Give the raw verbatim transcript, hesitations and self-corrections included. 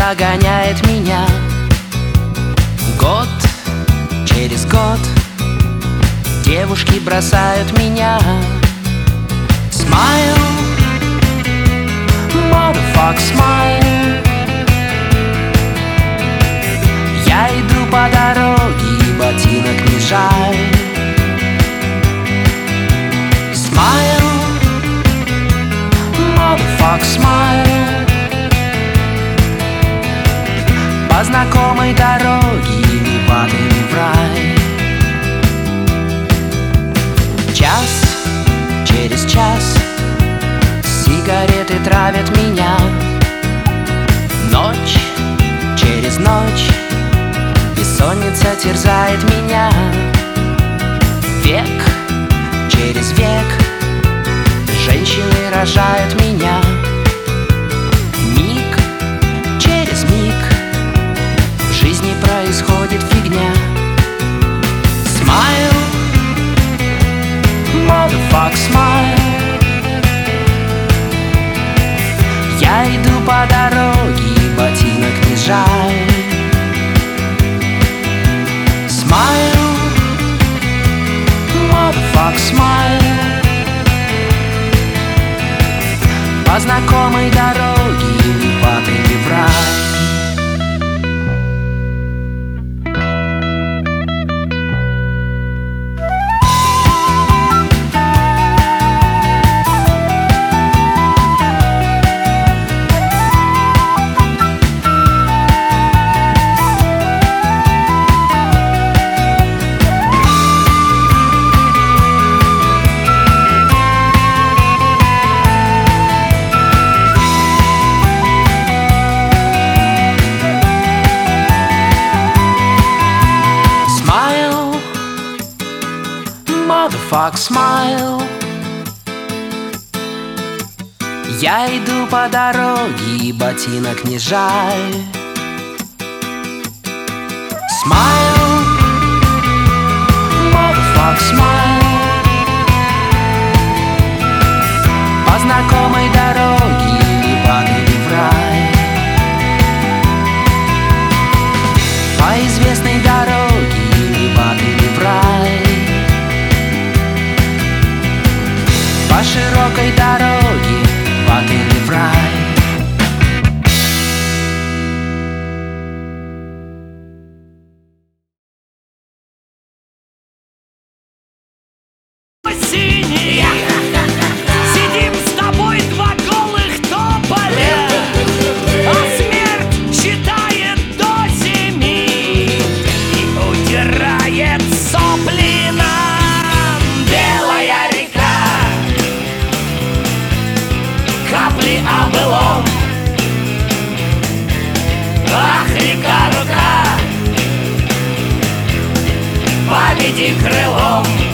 догоняет меня. Год через год девушки бросают меня. Smile, motherfuck, smile. Я иду по дороге, и ботинок не жаль. Smile, motherfuck, smile. По знакомой дороге не падаем в рай. Час через час сигареты травят меня. Ночь через ночь бессонница терзает меня. Век через век женщины рожают меня. Миг через миг в жизни происходит фигня. Smile, motherfuck, smile. Я иду по дороге, и ботинок не жаль. Smile, motherfuck, smile. По знакомой дороге не падай в рай. Motherfuck, smile. Я иду по дороге, и ботинок не жаль. Smile, motherfuck, smile. По знакомой дороге не падай в рай. По известной дороге не падай в рай. По широкой дороге падали в рай. Синий, сидим с тобой два голых тополя, а смерть считает до семи и утирает сопли нам. Белая река, капли о былом. Ах, река, рука, поведи крылом.